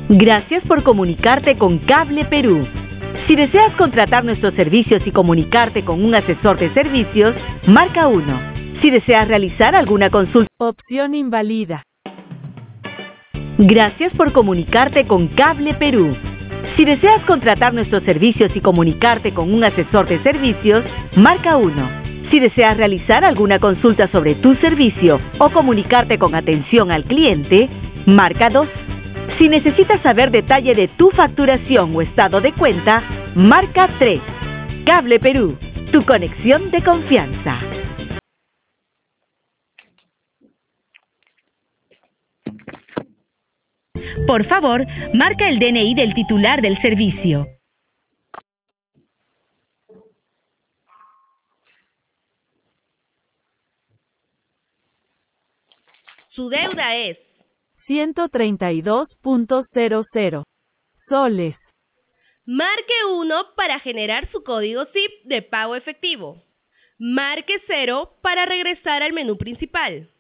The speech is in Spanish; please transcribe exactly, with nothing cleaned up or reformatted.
Gracias por comunicarte con Cable Perú. Si deseas contratar nuestros servicios y comunicarte con un asesor de servicios, marca uno. Si deseas realizar alguna consulta, opción invalida. Gracias por comunicarte con Cable Perú. Si deseas contratar nuestros servicios y comunicarte con un asesor de servicios, marca uno. Si deseas realizar alguna consulta sobre tu servicio o comunicarte con atención al cliente, marca dos. Si necesitas saber detalle de tu facturación o estado de cuenta, marca tres. Cable Perú, tu conexión de confianza. Por favor, marca el D N I del titular del servicio. Su deuda es ciento treinta y dos punto cero cero soles. Marque uno para generar su código S I P de pago efectivo. Marque cero para regresar al menú principal.